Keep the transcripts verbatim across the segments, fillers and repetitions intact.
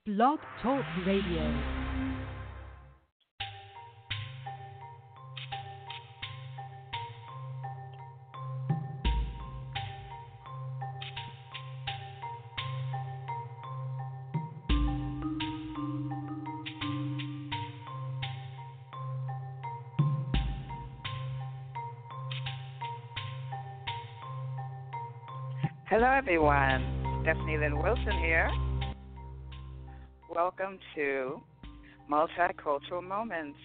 Blog Talk Radio. Hello, everyone. Stephanie Lynn Wilson here. Welcome to Multicultural Moments.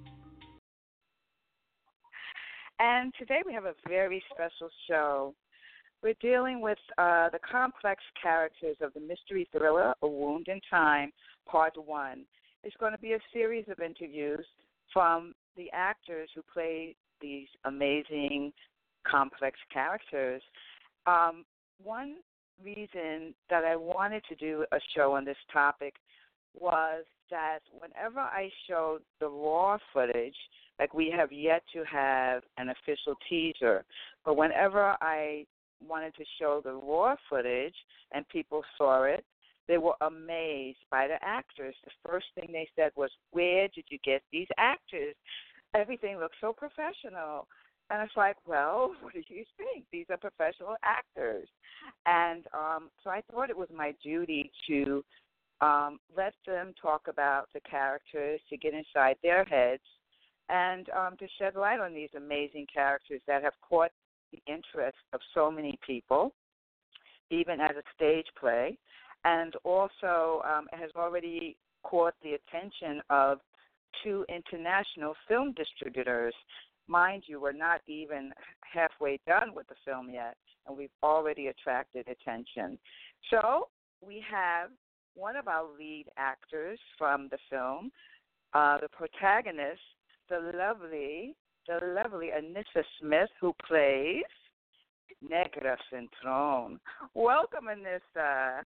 And today we have a very special show. We're dealing with uh, the complex characters of the mystery thriller A Wound in Time, Part one. It's going to be a series of interviews from the actors who play these amazing, complex characters. Um, One reason that I wanted to do a show on this topic was that whenever I showed the raw footage, like we have yet to have an official teaser, but whenever I wanted to show the raw footage and people saw it, they were amazed by the actors. The first thing they said was, "Where did you get these actors? Everything looks so professional." And it's like, well, what do you think? These are professional actors. And um, so I thought it was my duty to um, let them talk about the characters, to get inside their heads, and um, to shed light on these amazing characters that have caught the interest of so many people, even as a stage play, and also um, has already caught the attention of two international film distributors. Mind you, we're not even halfway done with the film yet, and we've already attracted attention. So we have one of our lead actors from the film, uh, the protagonist, the lovely, the lovely Anissa Smith, who plays Negra Centron. Welcome, Anissa.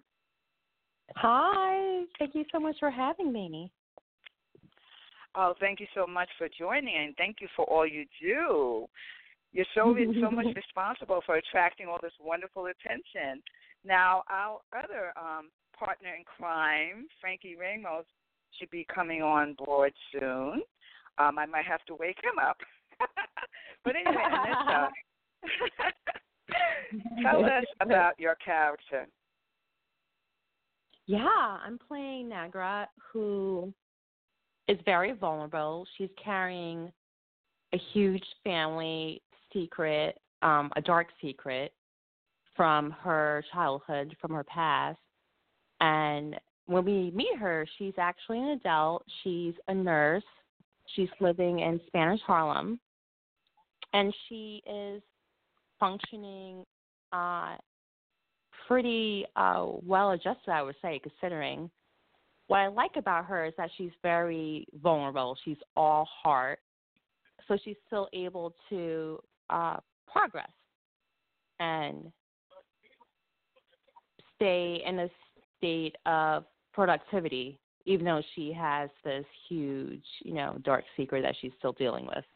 Hi. Thank you so much for having me. Oh, thank you so much for joining, and thank you for all you do. You're so so much responsible for attracting all this wonderful attention. Now, our other um, partner in crime, Frankie Ramos, should be coming on board soon. Um, I might have to wake him up. But anyway, Anissa, tell us about your character. Yeah, I'm playing Negra, who is very vulnerable. She's carrying a huge family secret, um, a dark secret from her childhood, from her past. And when we meet her, she's actually an adult. She's a nurse. She's living in Spanish Harlem. And she is functioning uh, pretty uh, well adjusted, I would say, considering. What I like about her is that she's very vulnerable. She's all heart. So she's still able to uh, progress and stay in a state of productivity, even though she has this huge, you know, dark secret that she's still dealing with.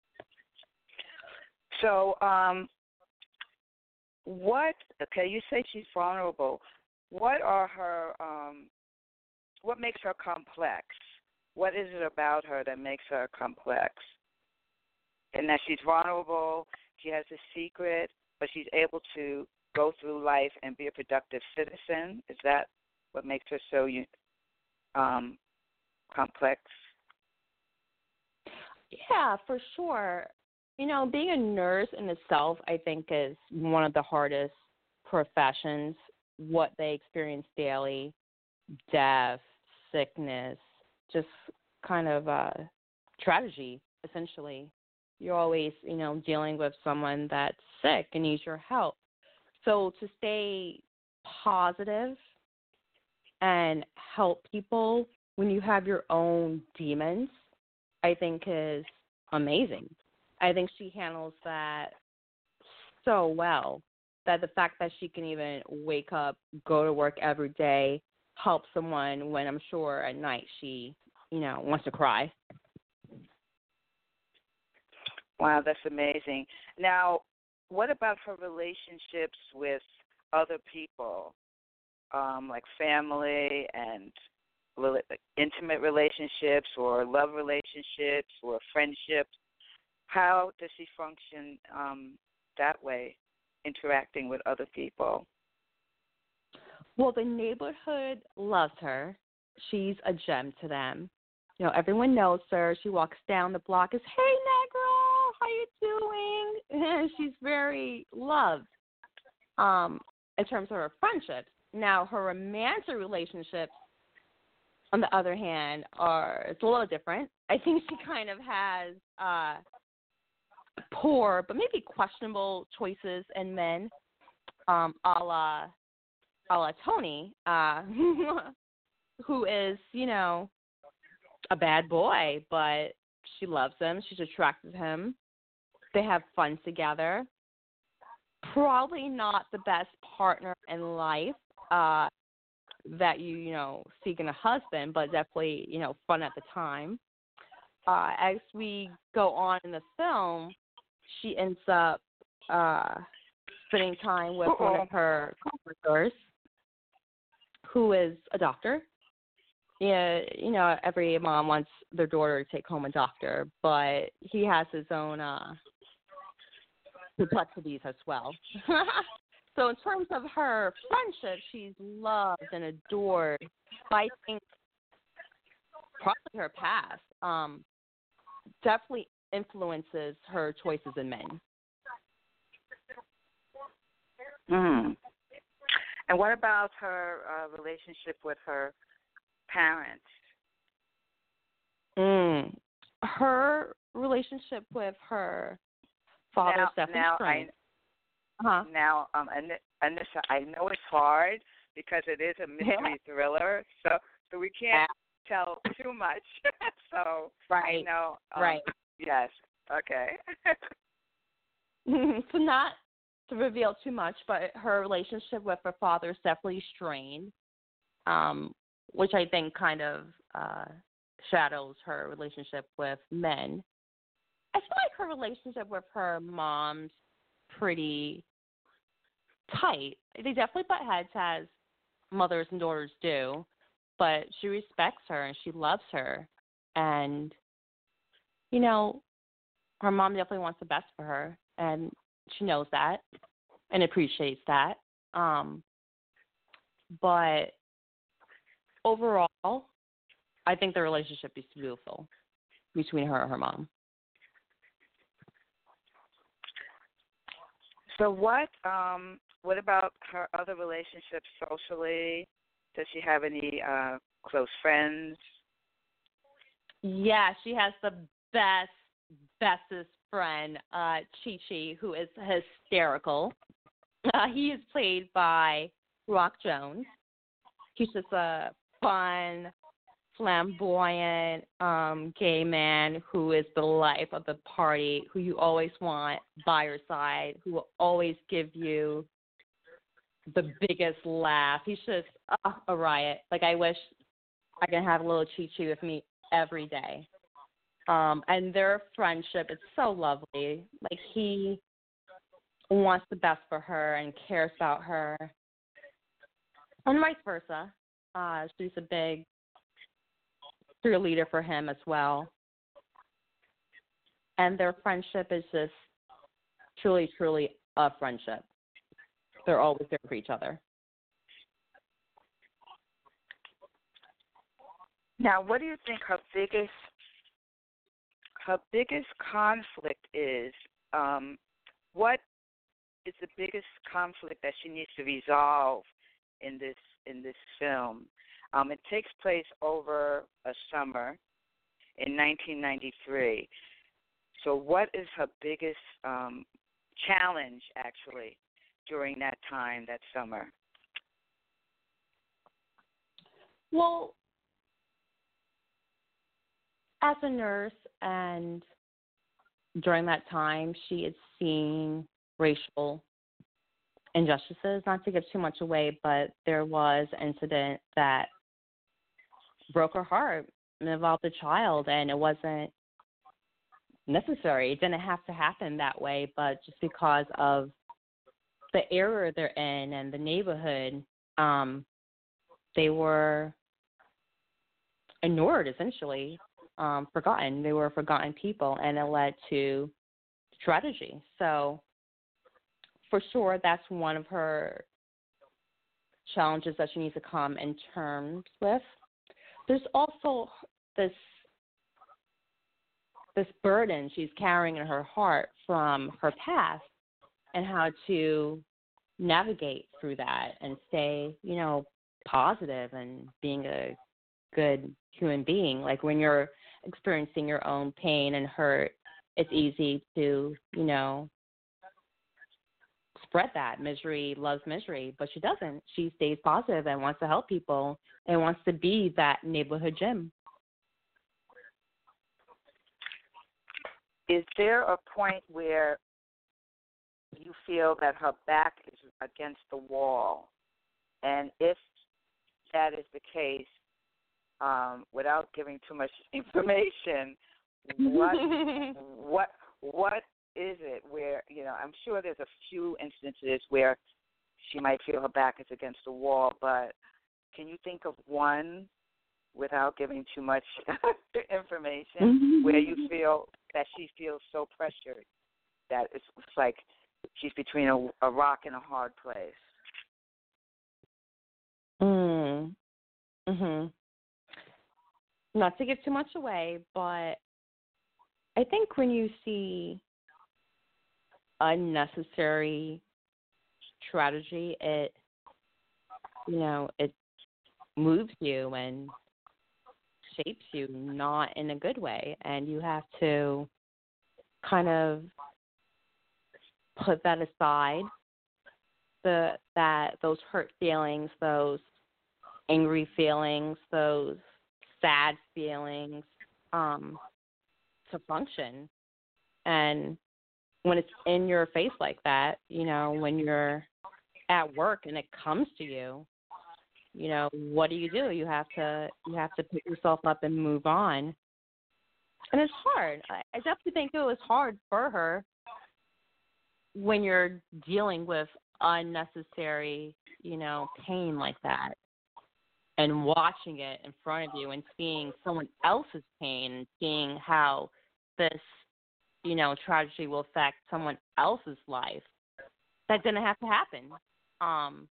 So um, what, okay, you say she's vulnerable. What are her um, What makes her complex? What is it about her that makes her complex? And that she's vulnerable, she has a secret, but she's able to go through life and be a productive citizen. Is that what makes her so um, complex? Yeah, for sure. You know, being a nurse in itself, I think, is one of the hardest professions. What they experience daily, death, sickness, just kind of uh, tragedy, essentially. You're always, you know, dealing with someone that's sick and needs your help. So to stay positive and help people when you have your own demons, I think is amazing. I think she handles that so well, that the fact that she can even wake up, go to work every day, help someone when I'm sure at night she, you know, wants to cry. Wow, that's amazing. Now, what about her relationships with other people, um, like family and rela- intimate relationships or love relationships or friendships? How does she function um, that way, interacting with other people? Well, the neighborhood loves her. She's a gem to them. You know, everyone knows her. She walks down the block, is, "Hey, Negro, how you doing?" And she's very loved. Um, in terms of her friendships, now her romantic relationships, on the other hand, are it's a little different. I think she kind of has uh, poor, but maybe questionable choices in men, um, a la a la Tony, uh, who is, you know, a bad boy, but she loves him. She's attracted to him. They have fun together. Probably not the best partner in life uh, that you, you know, seek in a husband, but definitely, you know, fun at the time. Uh, as we go on in the film, she ends up uh, spending time with Uh-oh. one of her coworkers, who is a doctor. Yeah, you know, every mom wants their daughter to take home a doctor, but he has his own uh, complexities as well. So in terms of her friendship, she's loved and adored by, I think, probably her past. Um, definitely influences her choices in men. Mm. And what about her uh, relationship with her parents? Mm. Her relationship with her father now, is definitely now strained. I, Uh-huh. Now, um, An- Anisha, I know it's hard because it is a mystery thriller, so so we can't tell too much. So Right. you know, um, Right. yes, okay. So not to reveal too much, but her relationship with her father is definitely strained, um, which I think kind of uh, shadows her relationship with men. I feel like her relationship with her mom's pretty tight. They definitely butt heads, as mothers and daughters do, but she respects her and she loves her. And, you know, her mom definitely wants the best for her, and she knows that and appreciates that. Um, but overall, I think the relationship is beautiful between her and her mom. So what um what about her other relationships socially? Does she have any uh close friends? Yeah, she has the best, bestest friend, uh, Chi Chi, who is hysterical. Uh, he is played by Rock Jones. He's just a fun, flamboyant um, gay man who is the life of the party, who you always want by your side, who will always give you the biggest laugh. He's just uh, a riot. Like, I wish I could have a little Chi Chi with me every day. Um, and their friendship is so lovely. Like, he wants the best for her and cares about her, and vice versa. Uh, she's a big cheerleader for him as well. And their friendship is just truly, truly a friendship. They're always there for each other. Now, what do you think her biggest her biggest conflict is? Um, what is the biggest conflict that she needs to resolve in this in this film? Um, it takes place over a summer in nineteen ninety-three. So, what is her biggest um, challenge actually during that time, that summer? Well, as a nurse, and during that time, she is seeing racial injustices. Not to give too much away, but there was an incident that broke her heart and involved a child, and it wasn't necessary. It didn't have to happen that way, but just because of the area they're in and the neighborhood, um, they were ignored, essentially, um, forgotten. They were forgotten people, and it led to strategy. So for sure, that's one of her challenges that she needs to come in terms with. There's also this this burden she's carrying in her heart from her past and how to navigate through that and stay, you know, positive and being a good human being. Like when you're experiencing your own pain and hurt, it's easy to, you know, spread that. Misery loves misery, but she doesn't. She stays positive and wants to help people and wants to be that neighborhood gym. Is there a point where you feel that her back is against the wall? And if that is the case, um, without giving too much information, what what what is it where, you know, I'm sure there's a few instances where she might feel her back is against the wall, but can you think of one without giving too much information where you feel that she feels so pressured that it's, it's like she's between a, a rock and a hard place? Mm. Mhm. Not to give too much away, but I think when you see unnecessary strategy, it, you know, it moves you and shapes you not in a good way, and you have to kind of put that aside, the that those hurt feelings, those angry feelings, those sad feelings, um, to function. And when it's in your face like that, you know, when you're at work and it comes to you, you know, what do you do? You have to you have to pick yourself up and move on. And it's hard. I, I definitely think it was hard for her when you're dealing with unnecessary, you know, pain like that and watching it in front of you and seeing someone else's pain and seeing how this, you know, tragedy will affect someone else's life. That didn't have to happen. Um,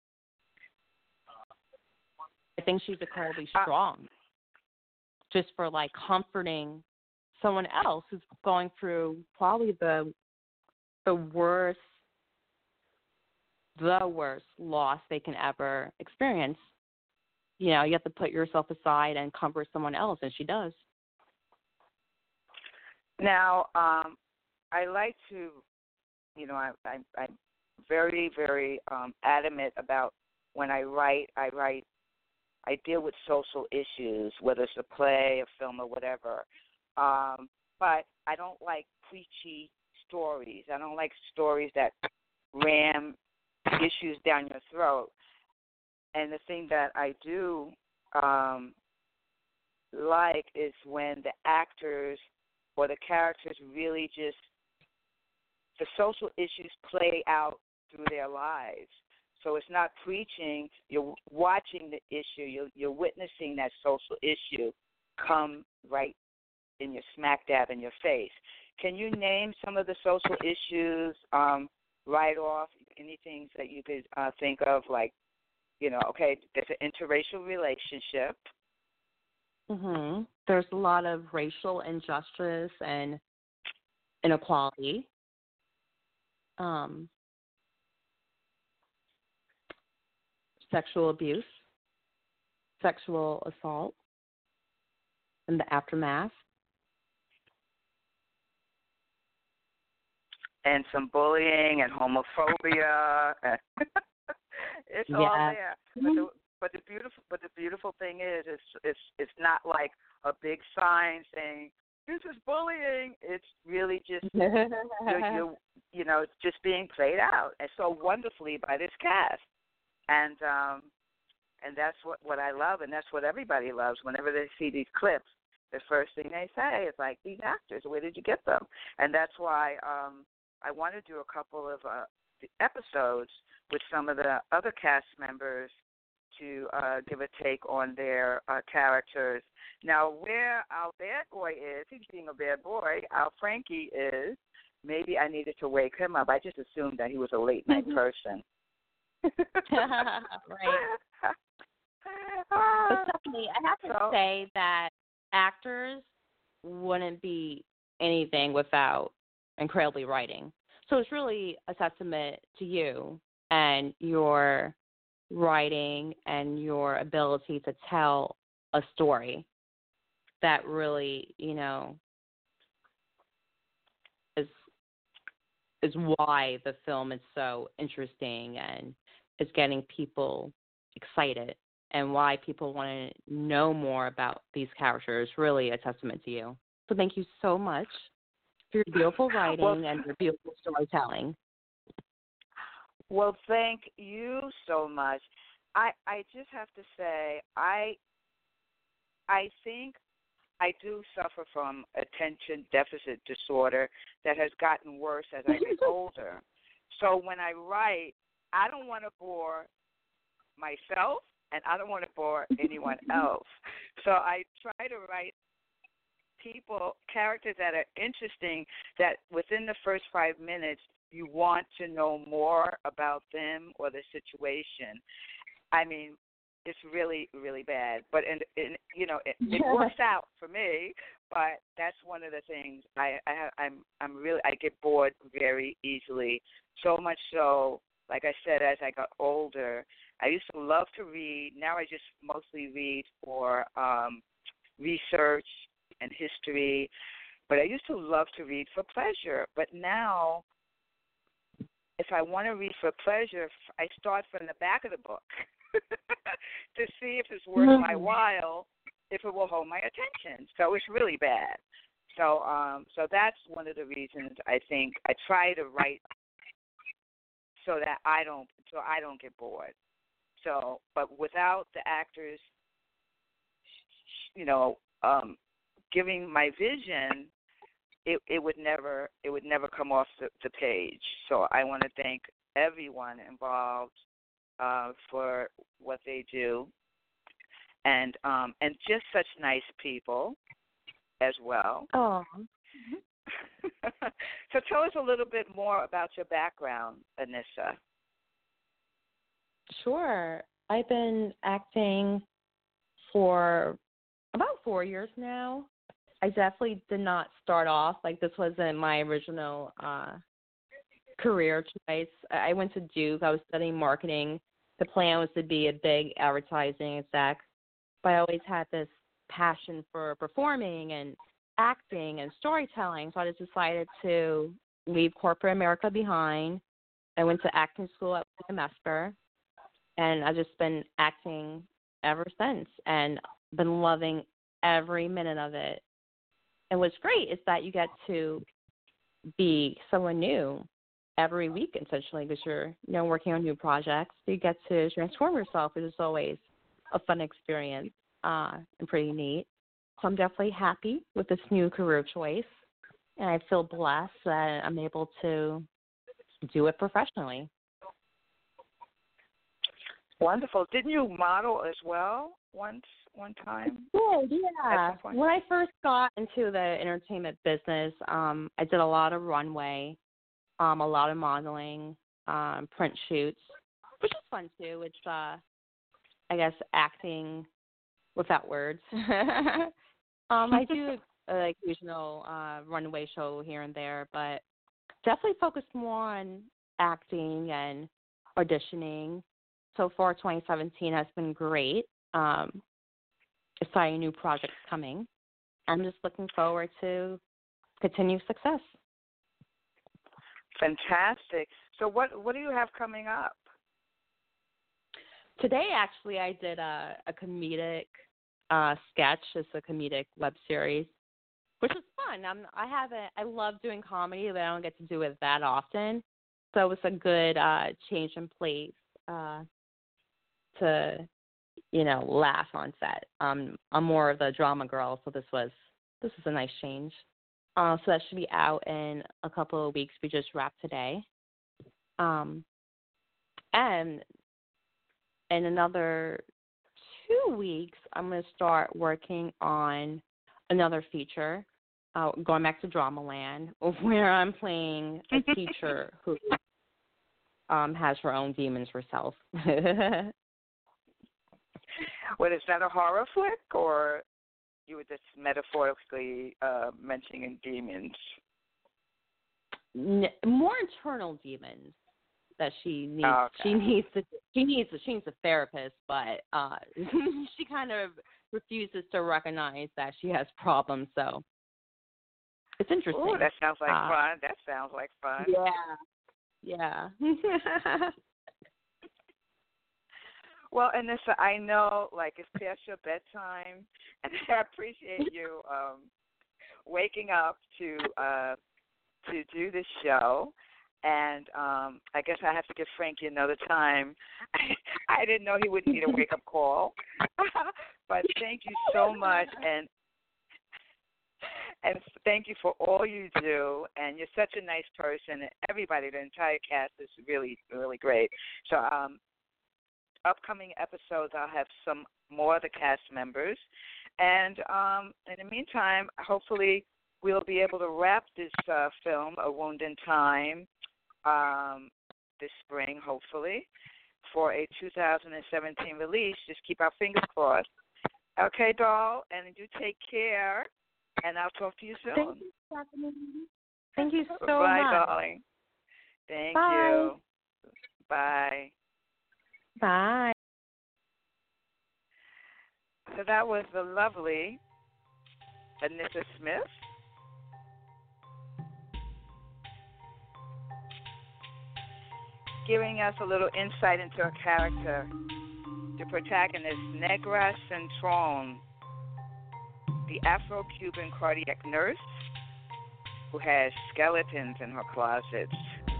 I think she's incredibly strong just for, like, comforting someone else who's going through probably the the worst, the worst loss they can ever experience. You know, you have to put yourself aside and comfort someone else, and she does. Now, um, I like to, you know, I, I, I'm very, very um, adamant about when I write, I write, I deal with social issues, whether it's a play, a film, or whatever. Um, but I don't like preachy stories. I don't like stories that ram issues down your throat. And the thing that I do um, like is when the actors or the characters really just, the social issues play out through their lives. So it's not preaching. You're watching the issue. You're, you're witnessing that social issue come right in your smack dab in your face. Can you name some of the social issues um, right off? Anything that you could uh, think of, like, you know, okay, there's an interracial relationship. Mhm. There's a lot of racial injustice and inequality. Um, sexual abuse, sexual assault, and the aftermath. And some bullying and homophobia. It's yeah. all there. But the, but the beautiful, but the beautiful thing is, it's it's it's not like a big sign saying this is bullying. It's really just you're, you're, you know, it's just being played out, and so wonderfully by this cast. And um, and that's what what I love, and that's what everybody loves. Whenever they see these clips, the first thing they say is like, "These actors, where did you get them?" And that's why um, I want to do a couple of uh, episodes with some of the other cast members to uh, give a take on their uh, characters. Now, where our bad boy is, he's being a bad boy, our Frankie is, maybe I needed to wake him up. I just assumed that he was a late night person. Right. But Stephanie, I have to so, say that actors wouldn't be anything without incredibly writing. So it's really a testament to you and your writing and your ability to tell a story that really, you know, is is why the film is so interesting and is getting people excited and why people want to know more about these characters. Really a testament to you. So thank you so much for your beautiful writing well, and your beautiful storytelling. Well, thank you so much. I I just have to say I I think I do suffer from attention deficit disorder that has gotten worse as I get older. So when I write, I don't want to bore myself and I don't want to bore anyone else. So I try to write people, characters that are interesting, that within the first five minutes you want to know more about them or the situation. I mean, it's really, really bad. But, in, in, you know, it, it works out for me, but that's one of the things. I, I, I'm, I'm really, I get bored very easily, so much so, like I said, as I got older, I used to love to read. Now I just mostly read for um, research and history, but I used to love to read for pleasure. But now, if I want to read for pleasure, I start from the back of the book to see if it's worth mm-hmm. my while, if it will hold my attention. So it's really bad. So, um, so that's one of the reasons I think I try to write so that I don't, so I don't get bored. So, but without the actors, you know, um, giving my vision, it, it would never it would never come off the, the page. So I want to thank everyone involved uh, for what they do, and um, and just such nice people as well. Oh. So tell us a little bit more about your background, Anissa. Sure. I've been acting for about four years now. I definitely did not start off, like this wasn't my original uh, career choice. I went to Duke. I was studying marketing. The plan was to be a big advertising exec, but I always had this passion for performing and acting and storytelling, so I just decided to leave corporate America behind. I went to acting school at William Esper, and I've just been acting ever since and been loving every minute of it. And what's great is that you get to be someone new every week, essentially, because you're, you know, working on new projects. So you get to transform yourself, which is always a fun experience uh, and pretty neat. So I'm definitely happy with this new career choice, and I feel blessed that I'm able to do it professionally. Wonderful. Didn't you model as well once, one time? Oh, yeah. When I first got into the entertainment business, um, I did a lot of runway, um, a lot of modeling, um, print shoots, which is fun too. It's, uh, I guess, acting without words. um, I do a, like occasional uh, runway show here and there, but definitely focused more on acting and auditioning. So far, twenty seventeen has been great. Um, exciting new projects coming. I'm just looking forward to continued success. Fantastic. So what what do you have coming up? Today, actually, I did a, a comedic uh, sketch. It's a comedic web series, which is fun. I'm, I haven't. I love doing comedy, but I don't get to do it that often. So it was a good uh, change in place uh, to, you know, laugh on set. Um, I'm more of the drama girl, so this was this is a nice change. Uh, so that should be out in a couple of weeks. We just wrapped today. Um, and in another two weeks, I'm going to start working on another feature, uh, going back to Dramaland, where I'm playing a teacher who um, has her own demons herself. What, is that a horror flick, or you were just metaphorically uh, mentioning demons? N- more internal demons that she needs. Oh, okay. She needs to. She needs. A, she needs a therapist, but uh, she kind of refuses to recognize that she has problems. So it's interesting. Oh, that sounds like uh, fun. That sounds like fun. Yeah. Yeah. Well, Anissa, I know, like, it's past your bedtime, and I appreciate you um, waking up to uh, to do this show. And um, I guess I have to give Frankie another time. I didn't know he would need a wake-up call. But thank you so much, and and thank you for all you do. And you're such a nice person. And everybody, the entire cast is really, really great. So um, upcoming episodes, I'll have some more of the cast members. And um, in the meantime, hopefully we'll be able to wrap this uh, film, A Wound in Time, um, this spring, hopefully, for a two thousand seventeen release. Just keep our fingers crossed. Okay, doll, and do take care, and I'll talk to you soon. Thank you, Stephanie. Thank you so Bye, much. darling. Thank Bye. you. Bye. Bye. So that was the lovely Anissa Smith. Giving us a little insight into her character, the protagonist, Negra Centron, the Afro-Cuban cardiac nurse who has skeletons in her closets.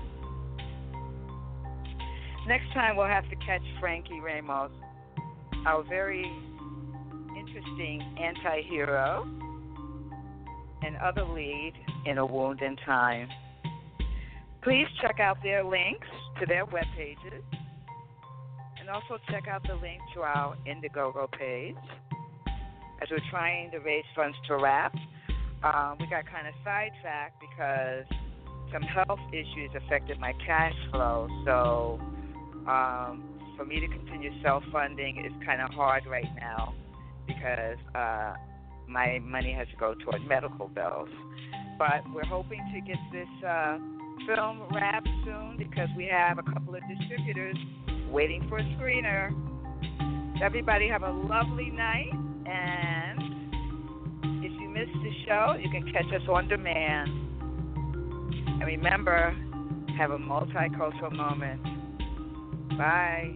Next time we'll have to catch Frankie Ramos, our very interesting anti-hero and other lead in A Wound in Time. Please check out their links to their web pages, and also check out the link to our Indiegogo page. As we're trying to raise funds to wrap, um, we got kind of sidetracked because some health issues affected my cash flow. So um, for me to continue self-funding is kind of hard right now because uh, my money has to go toward medical bills. But we're hoping to get this uh, film wrapped soon because we have a couple of distributors waiting for a screener. Everybody have a lovely night, and if you missed the show, you can catch us on demand. And remember, have a multicultural moment. Bye.